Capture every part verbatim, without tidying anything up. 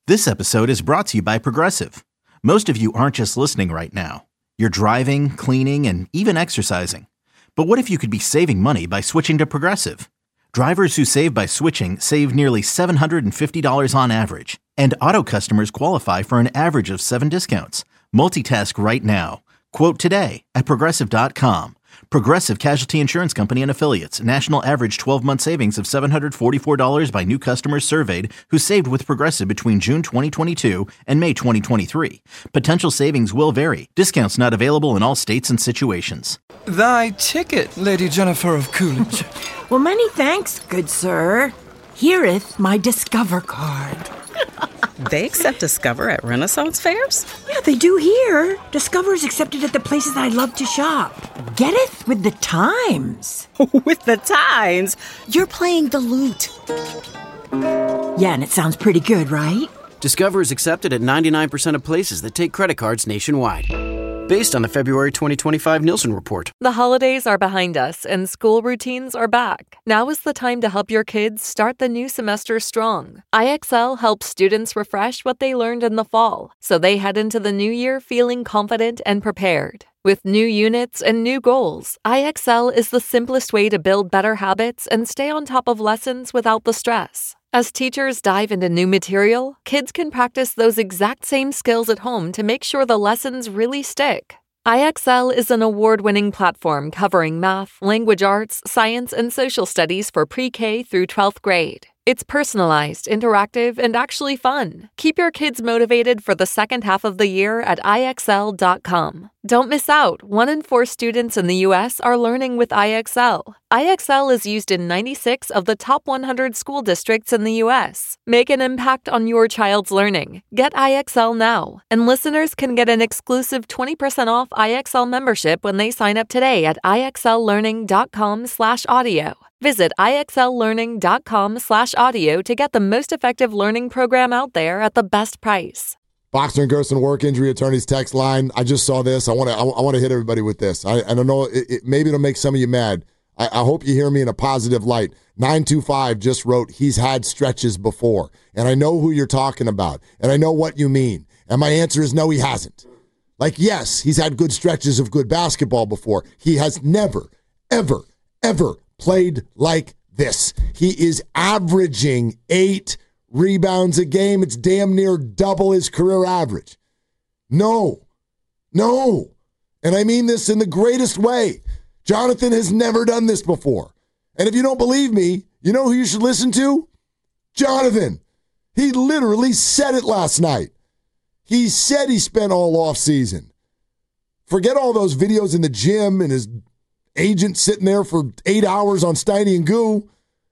This episode is brought to you by Progressive. Most of you aren't just listening right now. You're driving, cleaning, and even exercising. But what if you could be saving money by switching to Progressive? Drivers who save by switching save nearly seven hundred fifty dollars on average. And auto customers qualify for an average of seven discounts. Multitask right now. Quote today at Progressive dot com. Progressive Casualty Insurance Company and Affiliates. National average twelve-month savings of seven hundred forty-four dollars by new customers surveyed who saved with Progressive between June twenty twenty-two and May twenty twenty-three. Potential savings will vary. Discounts not available in all states and situations. Thy ticket, Lady Jennifer of Coolidge. Well, many thanks, good sir. Hereeth my Discover card. They accept Discover at Renaissance fairs? Yeah, they do here. Discover is accepted at the places I love to shop. Getteth with the times. With the times? You're playing the lute. Yeah, and it sounds pretty good, right? Discover is accepted at ninety-nine percent of places that take credit cards nationwide. Based on the February twenty twenty-five Nielsen report. The holidays are behind us and school routines are back. Now is the time to help your kids start the new semester strong. I X L helps students refresh what they learned in the fall, so they head into the new year feeling confident and prepared. With new units and new goals, I X L is the simplest way to build better habits and stay on top of lessons without the stress. As teachers dive into new material, kids can practice those exact same skills at home to make sure the lessons really stick. I X L is an award-winning platform covering math, language arts, science, and social studies for pre-K through twelfth grade. It's personalized, interactive, and actually fun. Keep your kids motivated for the second half of the year at I X L dot com. Don't miss out. One in four students in the U S are learning with I X L. I X L is used in ninety-six of the top one hundred school districts in the U S. Make an impact on your child's learning. Get I X L now. And listeners can get an exclusive twenty percent off I X L membership when they sign up today at I X L learning dot com slash audio. Visit I X L learning dot com slash audio to get the most effective learning program out there at the best price. Boxer and Gerson work injury attorneys text line. I just saw this. I want to. I, I want to hit everybody with this. I, I don't know. It, it, maybe it'll make some of you mad. I, I hope you hear me in a positive light. nine two five just wrote, he's had stretches before, and I know who you're talking about, and I know what you mean. And my answer is no, he hasn't. Like, yes, he's had good stretches of good basketball before. He has never, ever, ever played like this. He is averaging eight rebounds a game. It's damn near double his career average. No. No. And I mean this in the greatest way. Jonathan has never done this before. And if you don't believe me, you know who you should listen to? Jonathan. He literally said it last night. He said he spent all offseason. Forget all those videos in the gym and his agent sitting there for eight hours on Steiny and Goo.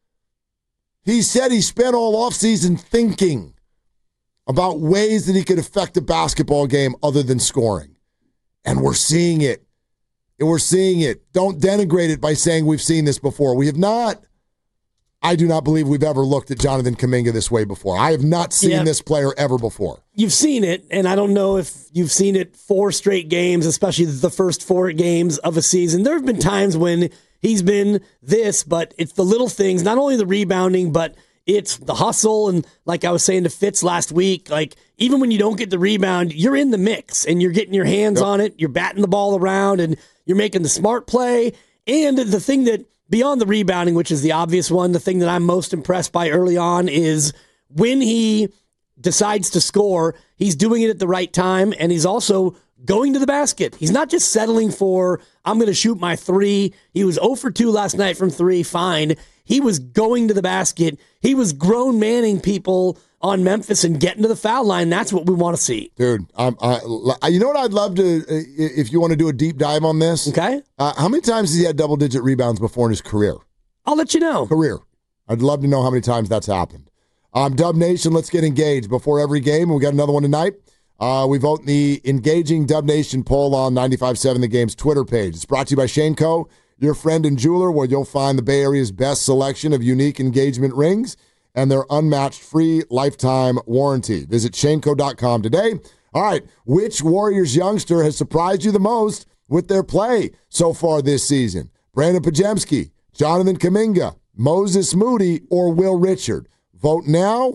He said he spent all offseason thinking about ways that he could affect the basketball game other than scoring. And we're seeing it. And we're seeing it. Don't denigrate it by saying we've seen this before. We have not. I do not believe we've ever looked at Jonathan Kuminga this way before. I have not seen yeah. this player ever before. You've seen it, and I don't know if you've seen it four straight games, especially the first four games of a season. There have been times when he's been this, but it's the little things, not only the rebounding, but it's the hustle. And like I was saying to Fitz last week, like even when you don't get the rebound, you're in the mix and you're getting your hands yep. on it. You're batting the ball around and you're making the smart play. And the thing that beyond the rebounding, which is the obvious one, the thing that I'm most impressed by early on is when he decides to score, he's doing it at the right time, and he's also going to the basket. He's not just settling for, I'm going to shoot my three. He was zero for two last night from three, fine. He was going to the basket. He was grown manning people on Memphis and getting to the foul line. That's what we want to see. Dude, um, I, you know what I'd love to, uh, if you want to do a deep dive on this? Okay. Uh, how many times has he had double-digit rebounds before in his career? I'll let you know. Career. I'd love to know how many times that's happened. Um, Dub Nation, let's get engaged before every game. We got another one tonight. Uh, we vote in the Engaging Dub Nation poll on ninety-five point seven The Game's Twitter page. It's brought to you by Shaneco, your friend and jeweler, where you'll find the Bay Area's best selection of unique engagement rings and their unmatched free lifetime warranty. Visit Shaneco dot com today. All right, which Warriors youngster has surprised you the most with their play so far this season? Brandon Podziemski, Jonathan Kuminga, Moses Moody, or Will Richard? Vote now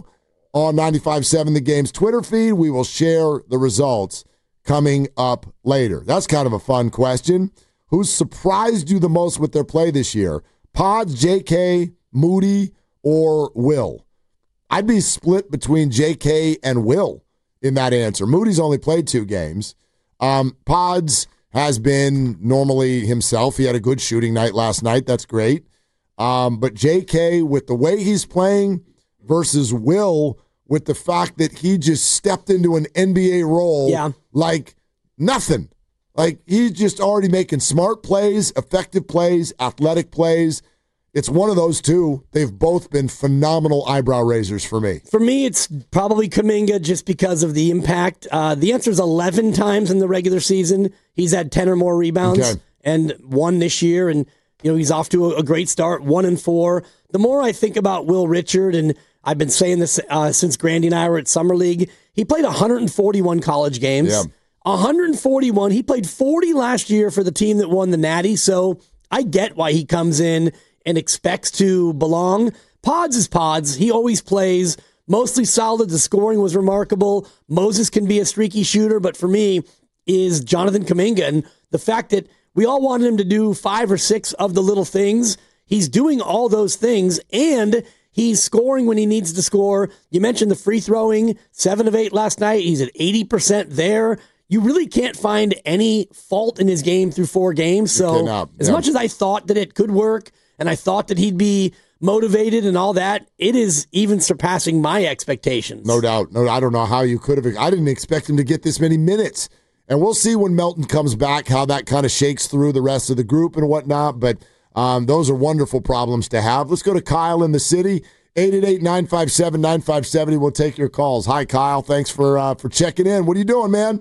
on ninety-five point seven The Game's Twitter feed. We will share the results coming up later. That's kind of a fun question. Who's surprised you the most with their play this year? Pods, J K, Moody, or Will? I'd be split between J K and Will in that answer. Moody's only played two games. Um, Pods has been normally himself. He had a good shooting night last night. That's great. Um, but J K, with the way he's playing versus Will, with the fact that he just stepped into an N B A role yeah. like nothing. Like, he's just already making smart plays, effective plays, athletic plays. It's one of those two. They've both been phenomenal eyebrow raisers for me. For me, it's probably Kuminga just because of the impact. Uh, the answer is eleven times in the regular season. He's had ten or more rebounds okay. and one this year. And, you know, he's off to a, a great start, one and four. The more I think about Will Richard, and I've been saying this uh, since Grandy and I were at Summer League, he played one hundred forty-one college games. Yeah. one hundred forty-one. He played forty last year for the team that won the Natty. So I get why he comes in and expects to belong. Pods is Pods. He always plays mostly solid. The scoring was remarkable. Moses can be a streaky shooter, but for me is Jonathan Kuminga. And the fact that we all wanted him to do five or six of the little things, he's doing all those things, and he's scoring when he needs to score. You mentioned the free throwing, seven of eight last night. He's at eighty percent there. You really can't find any fault in his game through four games. So yeah. as much as I thought that it could work, and I thought that he'd be motivated and all that, it is even surpassing my expectations. No doubt. No, I don't know how you could have. I didn't expect him to get this many minutes. And we'll see when Melton comes back how that kind of shakes through the rest of the group and whatnot. But um, those are wonderful problems to have. Let's go to Kyle in the city. eight eight eight, nine five seven, nine five seven zero. We'll take your calls. Hi, Kyle. Thanks for uh, for checking in. What are you doing, man?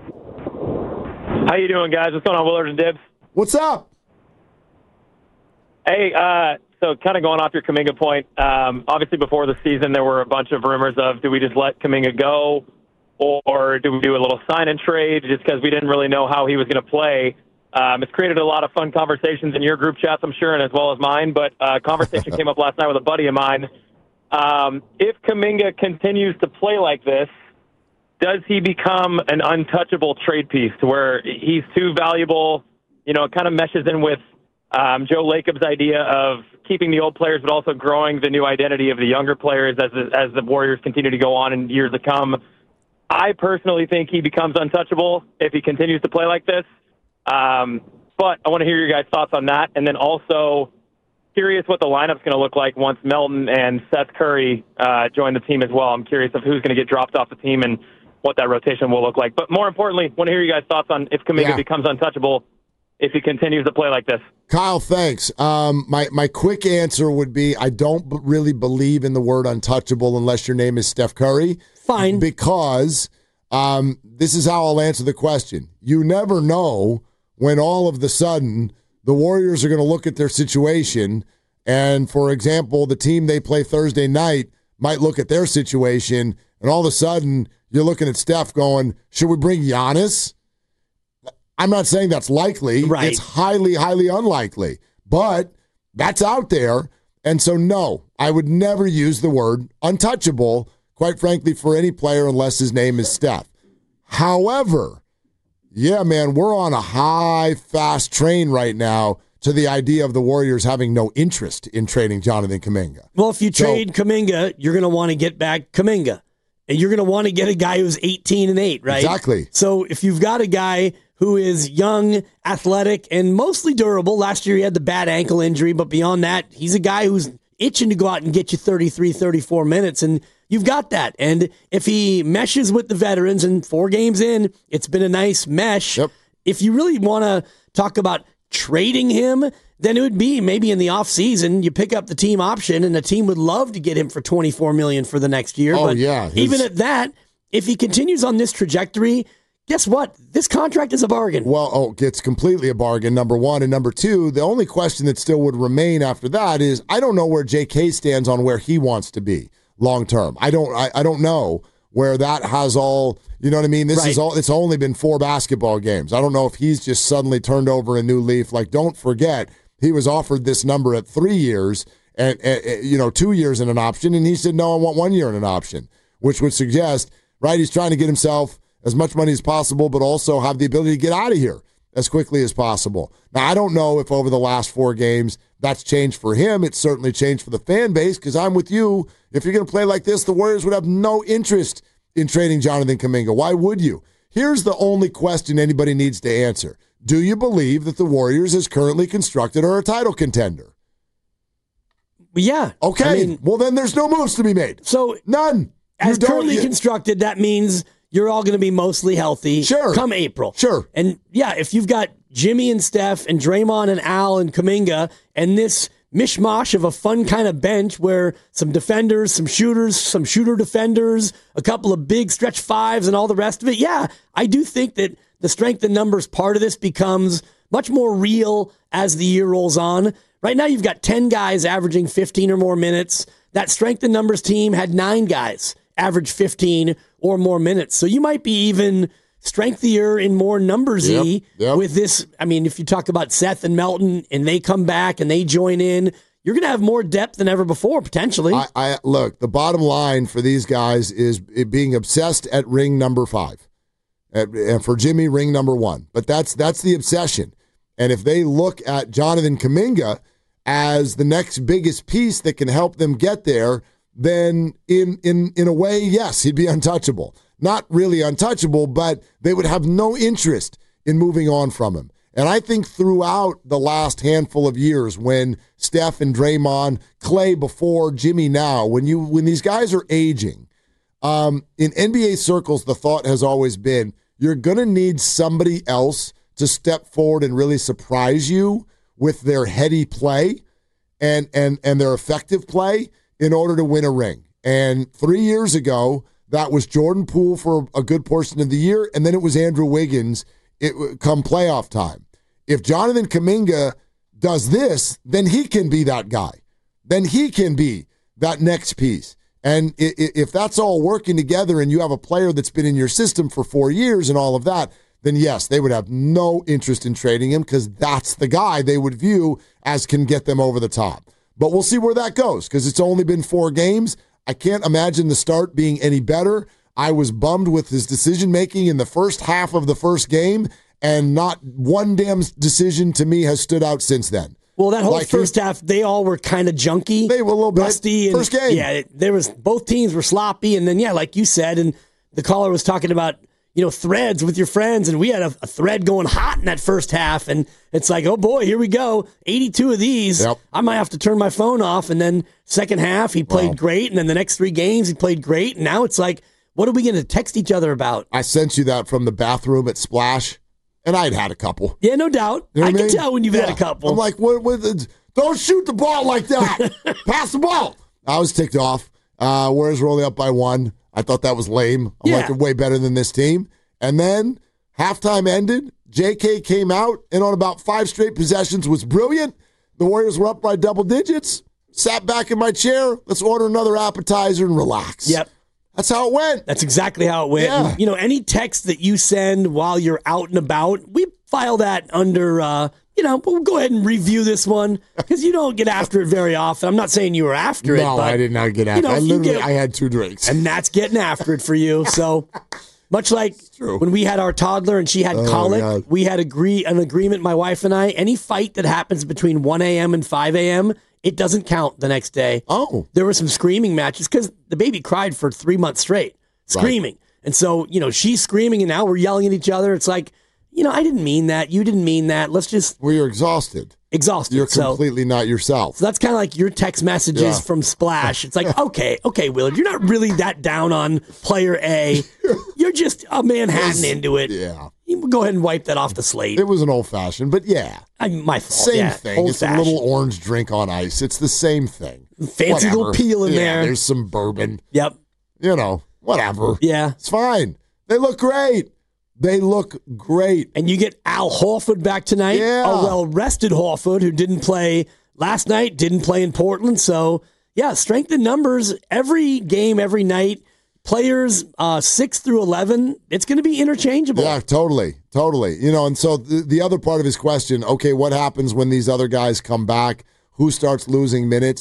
How you doing, guys? What's going on, Willard and Dibs? What's up? Hey, uh, so kind of going off your Kuminga point, um, obviously before the season there were a bunch of rumors of do we just let Kuminga go or do we do a little sign-and trade just because we didn't really know how he was going to play. Um, it's created a lot of fun conversations in your group chats, I'm sure, and as well as mine, but a uh, conversation came up last night with a buddy of mine. Um, if Kuminga continues to play like this, does he become an untouchable trade piece to where he's too valuable? You know, it kind of meshes in with um, Joe Lacob's idea of keeping the old players, but also growing the new identity of the younger players as the, as the Warriors continue to go on in years to come. I personally think he becomes untouchable if he continues to play like this. Um, but I want to hear your guys' thoughts on that. And then also curious what the lineup's going to look like once Melton and Seth Curry uh, join the team as well. I'm curious of who's going to get dropped off the team and what that rotation will look like. But more importantly, want to hear you guys' thoughts on if Kuminga yeah. becomes untouchable if he continues to play like this. Kyle, thanks. Um, my, my quick answer would be I don't b- really believe in the word untouchable unless your name is Steph Curry. Fine. Because um, this is how I'll answer the question. You never know when all of the sudden the Warriors are going to look at their situation and, for example, the team they play Thursday night might look at their situation and all of a sudden you're looking at Steph going, should we bring Giannis? I'm not saying that's likely. Right. It's highly, highly unlikely. But that's out there. And so, no, I would never use the word untouchable, quite frankly, for any player unless his name is Steph. However, yeah, man, we're on a high, fast train right now to the idea of the Warriors having no interest in trading Jonathan Kuminga. Well, if you so, trade Kuminga, you're going to want to get back Kuminga. And you're going to want to get a guy who's eighteen and eight, right? Exactly. So if you've got a guy who is young, athletic, and mostly durable, last year he had the bad ankle injury, but beyond that, he's a guy who's itching to go out and get you thirty-three, thirty-four minutes, and you've got that. And if he meshes with the veterans, and four games in, it's been a nice mesh. Yep. If you really want to talk about trading him, then it would be maybe in the offseason you pick up the team option, and the team would love to get him for twenty-four million dollars for the next year. Oh, but yeah. His... even at that, if he continues on this trajectory, guess what? This contract is a bargain. Well, oh, it's completely a bargain, number one. And number two, the only question that still would remain after that is I don't know where J K stands on where he wants to be long term. I don't I, I don't know where that has all, you know what I mean? This right. is all, it's only been four basketball games. I don't know if he's just suddenly turned over a new leaf. Like, don't forget, he was offered this number at three years, and, and you know, two years in an option, and he said, no, I want one year in an option, which would suggest, right, he's trying to get himself as much money as possible, but also have the ability to get out of here as quickly as possible. Now, I don't know if over the last four games that's changed for him. It's certainly changed for the fan base, because I'm with you. If you're going to play like this, the Warriors would have no interest in trading Jonathan Kuminga. Why would you? Here's the only question anybody needs to answer. Do you believe that the Warriors, as currently constructed, are a title contender? Yeah. Okay. I mean, well, then there's no moves to be made. So none. As You currently you- constructed, that means you're all going to be mostly healthy Sure. come April. Sure. And yeah, if you've got Jimmy and Steph and Draymond and Al and Kuminga and this mishmash of a fun kind of bench where some defenders, some shooters, some shooter defenders, a couple of big stretch fives and all the rest of it, yeah, I do think that the strength in numbers part of this becomes much more real as the year rolls on. Right now, you've got ten guys averaging fifteen or more minutes. That strength in numbers team had nine guys average fifteen or more minutes. So you might be even strengthier in more numbersy Yep, yep. with this. I mean, if you talk about Seth and Melton and they come back and they join in, you're going to have more depth than ever before, potentially. I, I look, the bottom line for these guys is it being obsessed at ring number five. And and for Jimmy, ring number one. But that's that's the obsession. And if they look at Jonathan Kuminga as the next biggest piece that can help them get there, then in in in a way, yes, he'd be untouchable. Not really untouchable, but they would have no interest in moving on from him. And I think throughout the last handful of years, when Steph and Draymond, Clay before, Jimmy now, when you when these guys are aging, um, in N B A circles, the thought has always been you're going to need somebody else to step forward and really surprise you with their heady play and and and their effective play in order to win a ring. And three years ago, that was Jordan Poole for a good portion of the year, and then it was Andrew Wiggins it come playoff time. If Jonathan Kuminga does this, then he can be that guy. Then he can be that next piece. And if that's all working together and you have a player that's been in your system for four years and all of that, then yes, they would have no interest in trading him because that's the guy they would view as can get them over the top. But we'll see where that goes because it's only been four games. I can't imagine the start being any better. I was bummed with his decision-making in the first half of the first game, and not one damn decision to me has stood out since then. Well, that whole Like, first half, they all were kind of junky. They were a little bit. rusty. And, First game. Yeah, it- there was both teams were sloppy. And then, yeah, like you said, and the caller was talking about, you know, threads with your friends, and we had a, a thread going hot in that first half. And it's like, oh, boy, here we go. eighty-two of these. Yep. I might have to turn my phone off. And then second half, he played Wow. great. And then the next three games, he played great. And now it's like, what are we going to text each other about? I sent you that from the bathroom at Splash, and I'd had a couple. Yeah, no doubt. You know I what can mean? tell when you've Yeah. had a couple. I'm like, what? what the, don't shoot the ball like that. Pass the ball. I was ticked off. Uh, Warriors were only up by one. I thought that was lame. I'm Yeah. like, they're way better than this team. And then halftime ended. J K came out, and on about five straight possessions was brilliant. The Warriors were up by double digits. Sat back in my chair. Let's order another appetizer and relax. Yep. That's how it went. That's exactly how it went. Yeah. And, you know, any text that you send while you're out and about, we file that under, uh, you know, we'll go ahead and review this one because you don't get after it very often. I'm not saying you were after it. No, but, I did not get after you know, I if you literally get- I had two drinks. And that's getting after it for you. So much like true. when we had our toddler and she had Oh, colic, God. we had agree an agreement, my wife and I, any fight that happens between one a.m. and five a.m., it doesn't count the next day. Oh. There were some screaming matches because the baby cried for three months straight, screaming. And so, you know, she's screaming and now we're yelling at each other. It's like, you know, I didn't mean that. You didn't mean that. Let's just Well, you're exhausted. exhaust it. You're So, completely not yourself. so that's kind of like your text messages Yeah. from Splash. It's like, okay, okay, Willard, you're not really that down on player A. You're just a Manhattan into it. Yeah. You go ahead and wipe that off the slate. It was an old fashioned, but yeah. I, my fault. Same yeah, thing. It's a old-fashioned. little orange drink on ice. It's the same thing. Fancy little Whatever. peel in Yeah, there. There's some bourbon. Yep. You know, whatever. Yeah. It's fine. They look great. They look great. And you get Al Horford back tonight. Yeah. A well-rested Horford who didn't play last night, didn't play in Portland. So, yeah, strength in numbers every game, every night. Players uh, six through eleven, it's going to be interchangeable. Yeah, totally. Totally. You know, and so the, the other part of his question, okay, what happens when these other guys come back? Who starts losing minutes?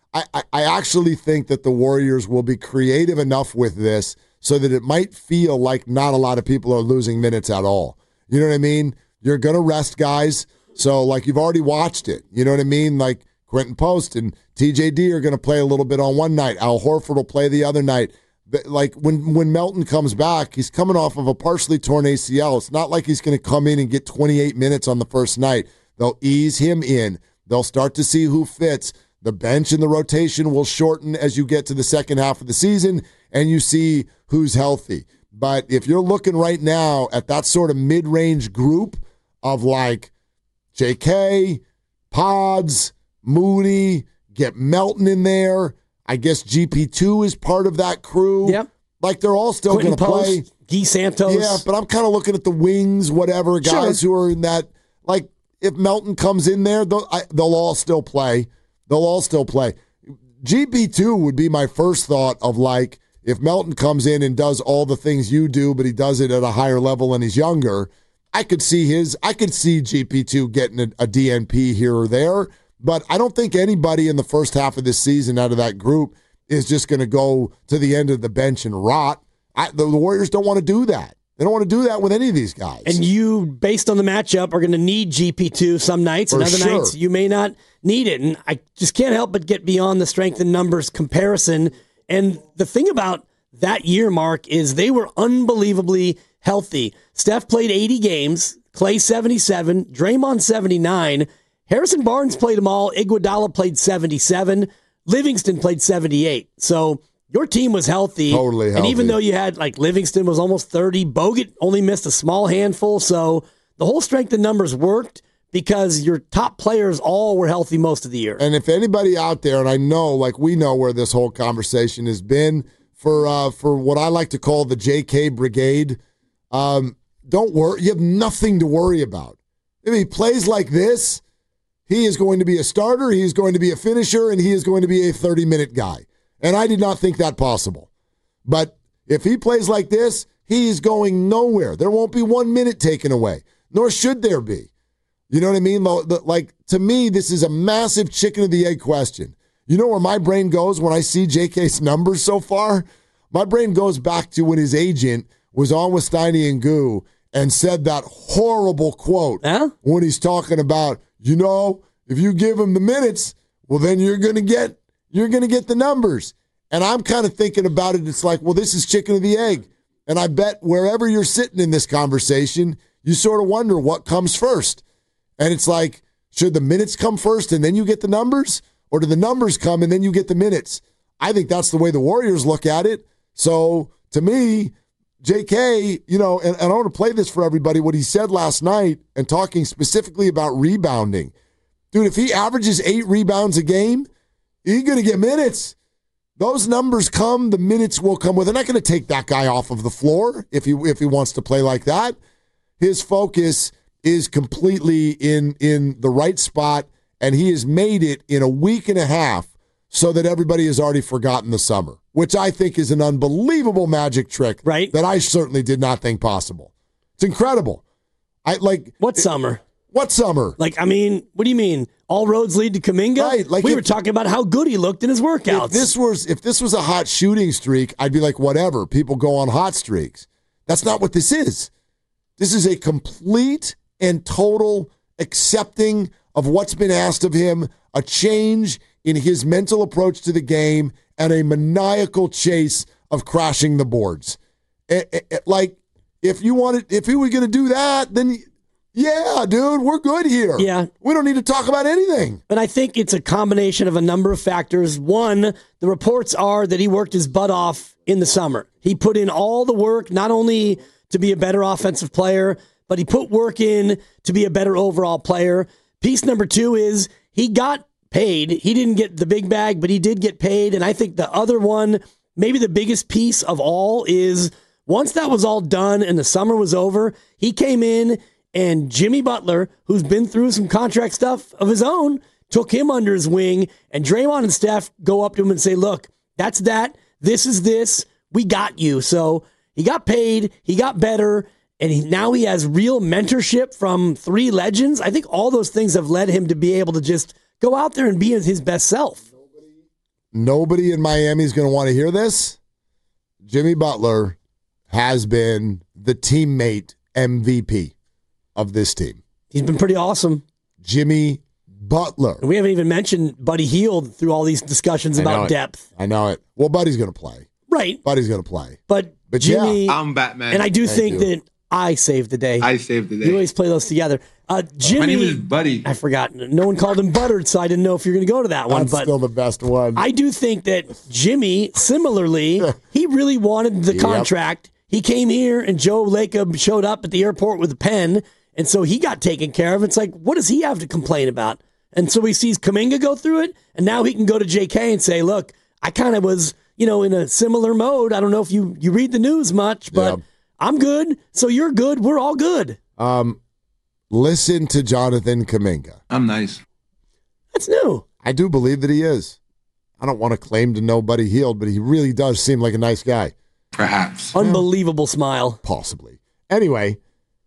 I, I, I actually think that the Warriors will be creative enough with this so that it might feel like not a lot of people are losing minutes at all. You know what I mean? You're going to rest guys. So, like, you've already watched it. You know what I mean? Like, Quentin Post and T J D are going to play a little bit on one night. Al Horford will play the other night. But, like, when, when Melton comes back, he's coming off of a partially torn A C L. It's not like he's going to come in and get twenty-eight minutes on the first night. They'll ease him in. They'll start to see who fits. The bench and the rotation will shorten as you get to the second half of the season, and you see who's healthy. But if you're looking right now at that sort of mid-range group of, like, J K, Pods, Moody, get Melton in there. I guess G P two is part of that crew. Yep. Like, they're all still going to play. Guy Santos. Yeah, but I'm kind of looking at the wings, whatever, guys sure. who are in that. Like, if Melton comes in there, they'll, I, they'll all still play. They'll all still play. G P two would be my first thought of, like, if Melton comes in and does all the things you do, but he does it at a higher level and he's younger, I could see his. I could see G P two getting a, a D N P here or there, but I don't think anybody in the first half of this season out of that group is just going to go to the end of the bench and rot. I, the, the Warriors don't want to do that. They don't want to do that with any of these guys. And you, based on the matchup, are going to need G P two some nights, For and other sure. nights you may not need it. And I just can't help but get beyond the strength in numbers comparison. And the thing about that year, Mark, is they were unbelievably healthy. Steph played eighty games, Klay seventy-seven, Draymond seventy-nine, Harrison Barnes played them all, Iguodala played seventy-seven, Livingston played seventy-eight. So your team was healthy. Totally healthy. And even though you had, like, Livingston was almost thirty, Bogut only missed a small handful. So the whole strength in numbers worked because your top players all were healthy most of the year. And if anybody out there, and I know, like, we know where this whole conversation has been for uh, for what I like to call the J K brigade, um, don't worry. You have nothing to worry about. If he plays like this, he is going to be a starter, he is going to be a finisher, and he is going to be a thirty-minute guy. And I did not think that possible. But if he plays like this, he is going nowhere. There won't be one minute taken away, nor should there be. You know what I mean? Like, to me, this is a massive chicken of the egg question. You know where my brain goes when I see J K's numbers so far? My brain goes back to when his agent was on with Steiny and Goo and said that horrible quote huh? when he's talking about, you know, if you give him the minutes, well, then you're going to get you're going to get the numbers. And I'm kind of thinking about it. It's like, well, this is chicken or the egg. And I bet wherever you're sitting in this conversation, you sort of wonder what comes first. And it's like, should the minutes come first and then you get the numbers? Or do the numbers come and then you get the minutes? I think that's the way the Warriors look at it. So, to me, J K, you know, and, and I want to play this for everybody, what he said last night and talking specifically about rebounding. Dude, if he averages eight rebounds a game, he's going to get minutes. Those numbers come, the minutes will come with. They're not going to take that guy off of the floor if he if he wants to play like that. His focus is completely in in the right spot, and he has made it in a week and a half so that everybody has already forgotten the summer, which I think is an unbelievable magic trick right? that I certainly did not think possible. It's incredible. I like What it, summer? What summer? Like, I mean, what do you mean? All roads lead to Kuminga? Right, like we if, were talking about how good he looked in his workouts. If this was if this was a hot shooting streak, I'd be like, whatever. People go on hot streaks. That's not what this is. This is a complete and total accepting of what's been asked of him, a change in his mental approach to the game, and a maniacal chase of crashing the boards. It, it, it, like, if you wanted, if he were going to do that, then yeah, dude, we're good here. Yeah. We don't need to talk about anything. And I think it's a combination of a number of factors. One, the reports are that he worked his butt off in the summer. He put in all the work, not only to be a better offensive player, but he put work in to be a better overall player. Piece number two is he got paid. He didn't get the big bag, but he did get paid. And I think the other one, maybe the biggest piece of all, is once that was all done and the summer was over, he came in and Jimmy Butler, who's been through some contract stuff of his own, took him under his wing, and Draymond and Steph go up to him and say, look, that's that. This is this. We got you. So he got paid. He got better. And he, now he has real mentorship from three legends. I think all those things have led him to be able to just go out there and be his best self. nobody in Miami is going to want to hear this. Jimmy Butler has been the teammate M V P of this team. He's been pretty awesome. Jimmy Butler. We haven't even mentioned Buddy Hield through all these discussions I about it. depth. I know it. Well, Buddy's going to play. Right. Buddy's going to play. But, but Jimmy, yeah. I'm Batman. And I do Thank think you. that I saved the day. I saved the day. You always play those together. Uh, Jimmy, My name is Buddy. I forgot. No one called him Buttered, so I didn't know if you're going to go to that one. That's but still the best one. I do think that Jimmy, similarly, he really wanted the Yep. contract. He came here, and Joe Lacob showed up at the airport with a pen, and so he got taken care of. It's like, what does he have to complain about? And so he sees Kuminga go through it, and now he can go to J K and say, look, I kind of was, you know, in a similar mode. I don't know if you, you read the news much, but Yeah. I'm good, so you're good. We're all good. Um, listen to Jonathan Kuminga. I'm nice. That's new. I do believe that he is. I don't want to claim to know Buddy Hield, but he really does seem like a nice guy. Perhaps. Unbelievable smile. Possibly. Anyway,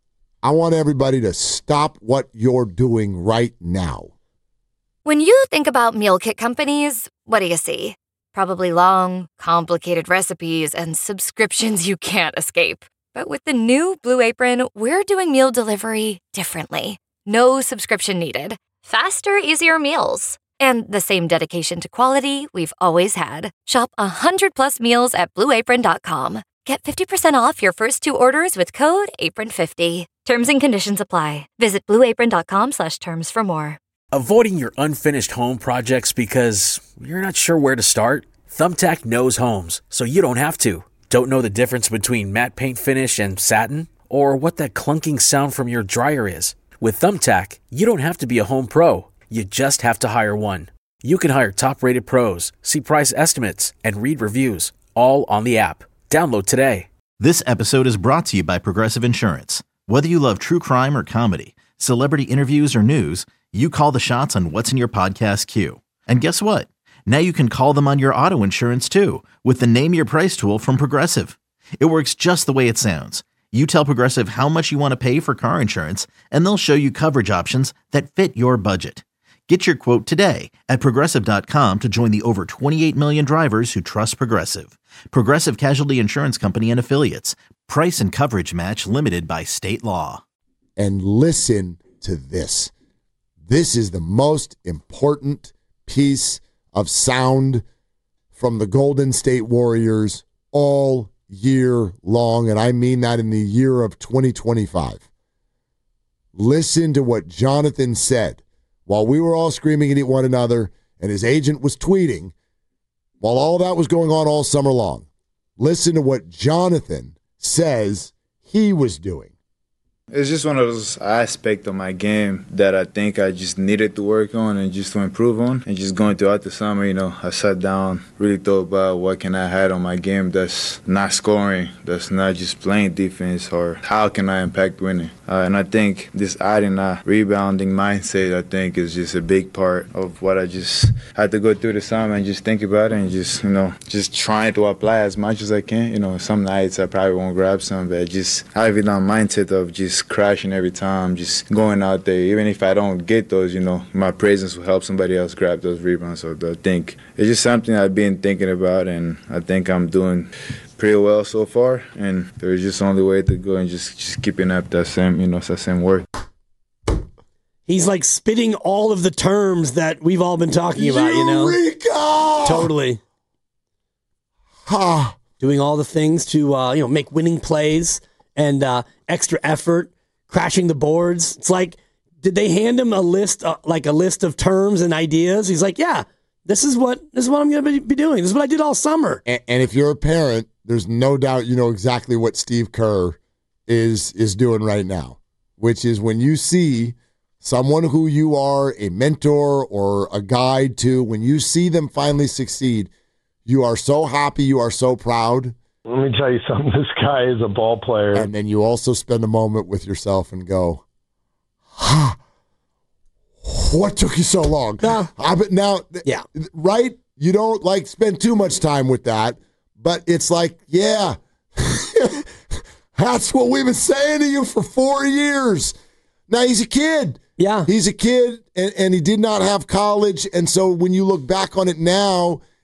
I want everybody to stop what you're doing right now. When you think about meal kit companies, what do you see? Probably long, complicated recipes and subscriptions you can't escape. But with the new Blue Apron, we're doing meal delivery differently. No subscription needed. Faster, easier meals. And the same dedication to quality we've always had. Shop one hundred plus meals at blue apron dot com. Get fifty percent off your first two orders with code apron fifty. Terms and conditions apply. Visit blue apron dot com slash terms for more. Avoiding your unfinished home projects because you're not sure where to start? Thumbtack knows homes, so you don't have to. Don't know the difference between matte paint finish and satin? Or what that clunking sound from your dryer is? With Thumbtack, you don't have to be a home pro. You just have to hire one. You can hire top-rated pros, see price estimates, and read reviews, all on the app. Download today. This episode is brought to you by Progressive Insurance. Whether you love true crime or comedy, celebrity interviews or news, you call the shots on what's in your podcast queue. And guess what? Now you can call them on your auto insurance too with the Name Your Price tool from Progressive. It works just the way it sounds. You tell Progressive how much you want to pay for car insurance, and they'll show you coverage options that fit your budget. Get your quote today at Progressive dot com to join the over twenty-eight million drivers who trust Progressive. Progressive Casualty Insurance Company and Affiliates. Price and coverage match limited by state law. And listen to this. This is the most important piece of sound from the Golden State Warriors all year long, and I mean that in the year of twenty twenty-five. Listen to what Jonathan said while we were all screaming at one another and his agent was tweeting while all that was going on all summer long. Listen to what Jonathan says he was doing. It's just one of those aspects of my game that I think I just needed to work on and just to improve on. And just going throughout the summer, you know, I sat down, really thought about what can I add on my game that's not scoring, that's not just playing defense, or how can I impact winning. Uh, and I think this adding a rebounding mindset, I think, is just a big part of what I just had to go through the summer and just think about it and just, you know, just trying to apply as much as I can. You know, some nights I probably won't grab some, but just having that mindset of just crashing every time, just going out there. Even if I don't get those, you know, my presence will help somebody else grab those rebounds. So I think it's just something I've been thinking about, and I think I'm doing pretty well so far. And there's just only way to go and just, just keeping up that same, you know, that same work. He's like spitting all of the terms that we've all been talking about, you know? Eureka! Totally. Ha! Doing all the things to, uh, you know, make winning plays and uh, extra effort, crashing the boards. It's like, did they hand him a list, uh, like a list of terms and ideas? He's like, yeah, this is what this is what I'm going to be doing. This is what I did all summer. And, and if you're a parent, there's no doubt you know exactly what Steve Kerr is is doing right now, which is when you see someone who you are a mentor or a guide to, when you see them finally succeed, you are so happy, you are so proud. Let me tell you something. This guy is a ball player. And then you also spend a moment with yourself and go, huh, what took you so long? No. I, but now, yeah, right? You don't like spend too much time with that, but it's like, yeah, that's what we've been saying to you for four years. Now he's a kid. Yeah. He's a kid, and, and he did not have college. And so when you look back on it now,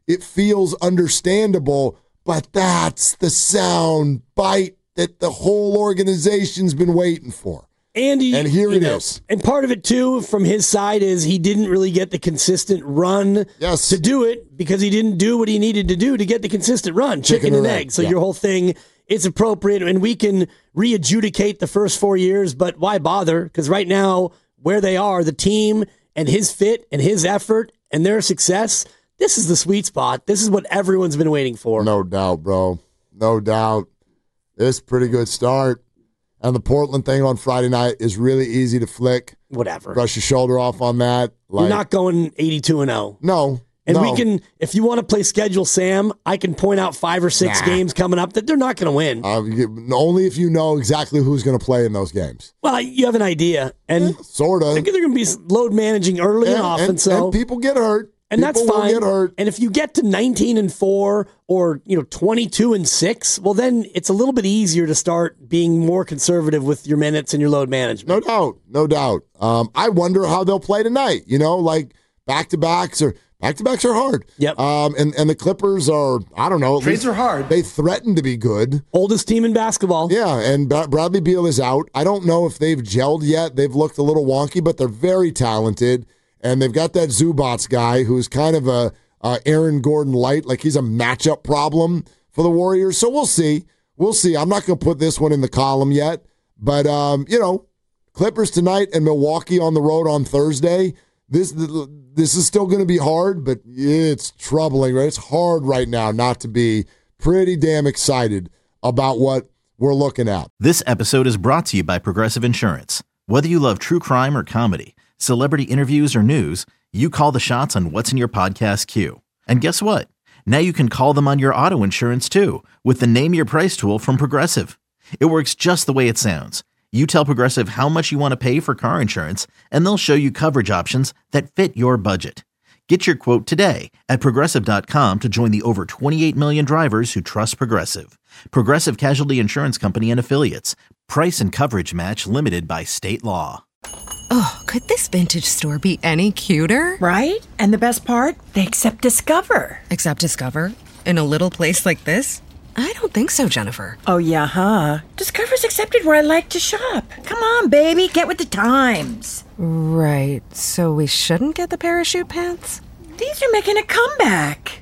it feels understandable, but that's the sound bite that the whole organization's been waiting for. And, he, and here you it know, is. And part of it, too, from his side is he didn't really get the consistent run yes. to do it because he didn't do what he needed to do to get the consistent run, chicken, chicken and egg. egg. So yeah. your whole thing, it's appropriate, and we can re-adjudicate the first four years, but why bother? Because right now, where they are, the team and his fit and his effort and their success, this is the sweet spot. This is what everyone's been waiting for. No doubt, bro. No doubt. It's a pretty good start. And the Portland thing on Friday night is really easy to flick. Whatever. Brush your shoulder off on that. Like, you're not going eighty-two and oh. No. And no. we can, if you want to play Schedule Sam, I can point out five or six nah. games coming up that they're not going to win. Uh, only if you know exactly who's going to play in those games. Well, you have an idea. And yeah, sort of. They're, they're going to be load managing early and, and often. And, so. and people get hurt. And People that's fine. Will get hurt. And if you get to nineteen and four or, you know, twenty-two and six, well, then it's a little bit easier to start being more conservative with your minutes and your load management. No doubt. No doubt. Um, I wonder how they'll play tonight. You know, like back-to-backs are back-to-backs are hard. Yep. Um, and, and the Clippers are, I don't know. Trades are hard. They threaten to be good. Oldest team in basketball. Yeah, and B- Bradley Beal is out. I don't know if they've gelled yet. They've looked a little wonky, but they're very talented. And they've got that Zubats guy who's kind of a uh, Aaron Gordon light, like he's a matchup problem for the Warriors. So we'll see. We'll see. I'm not going to put this one in the column yet. But, um, you know, Clippers tonight and Milwaukee on the road on Thursday. This this is still going to be hard, but it's troubling, right? It's hard right now not to be pretty damn excited about what we're looking at. This episode is brought to you by Progressive Insurance. Whether you love true crime or comedy, celebrity interviews or news, you call the shots on what's in your podcast queue. And guess what? Now you can call them on your auto insurance too with the Name Your Price tool from Progressive. It works just the way it sounds. You tell Progressive how much you want to pay for car insurance, and they'll show you coverage options that fit your budget. Get your quote today at Progressive dot com to join the over twenty-eight million drivers who trust Progressive. Progressive Casualty Insurance Company and Affiliates. Price and coverage match limited by state law. Oh, could this vintage store be any cuter? Right? And the best part? They accept Discover. Accept Discover? In a little place like this? I don't think so, Jennifer. Oh, yeah, huh? Discover's accepted where I like to shop. Come on, baby, get with the times. Right, so we shouldn't get the parachute pants? These are making a comeback.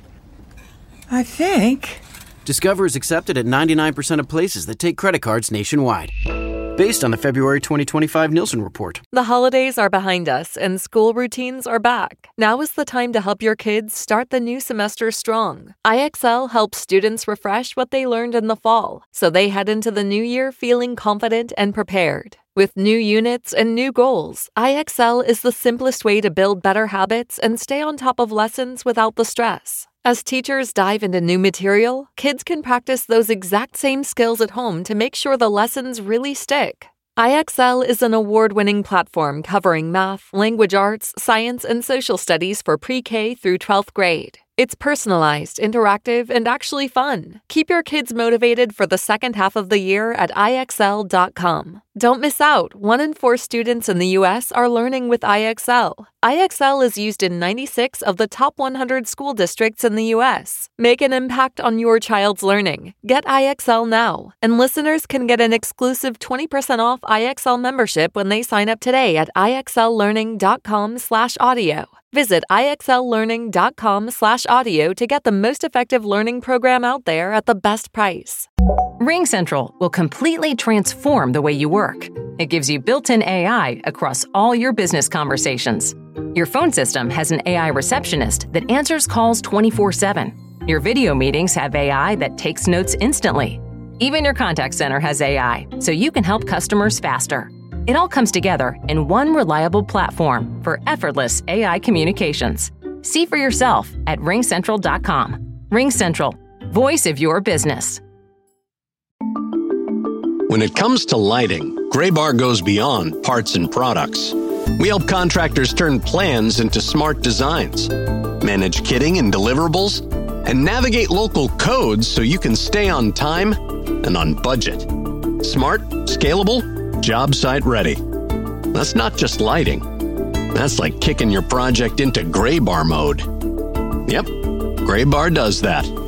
I think. Discover is accepted at ninety-nine percent of places that take credit cards nationwide. Based on the February twenty twenty-five Nielsen report. The holidays are behind us and school routines are back. Now is the time to help your kids start the new semester strong. I X L helps students refresh what they learned in the fall, so they head into the new year feeling confident and prepared. With new units and new goals, I X L is the simplest way to build better habits and stay on top of lessons without the stress. As teachers dive into new material, kids can practice those exact same skills at home to make sure the lessons really stick. I X L is an award-winning platform covering math, language arts, science, and social studies for pre-K through twelfth grade. It's personalized, interactive, and actually fun. Keep your kids motivated for the second half of the year at I X L dot com. Don't miss out. One in four students in the U S are learning with I X L. I X L is used in ninety-six of the top one hundred school districts in the U S. Make an impact on your child's learning. Get I X L now. And listeners can get an exclusive twenty percent off I X L membership when they sign up today at I X L learning dot com slash audio. Visit I X L learning dot com slash audio to get the most effective learning program out there at the best price. RingCentral will completely transform the way you work. It gives you built-in A I across all your business conversations. Your phone system has an A I receptionist that answers calls twenty-four seven. Your video meetings have A I that takes notes instantly. Even your contact center has A I, so you can help customers faster. It all comes together in one reliable platform for effortless A I communications. See for yourself at ring central dot com. RingCentral, voice of your business. When it comes to lighting, Graybar goes beyond parts and products. We help contractors turn plans into smart designs, manage kitting and deliverables, and navigate local codes so you can stay on time and on budget. Smart, scalable, job site ready. That's not just lighting. That's like kicking your project into Graybar mode. Yep, Graybar does that.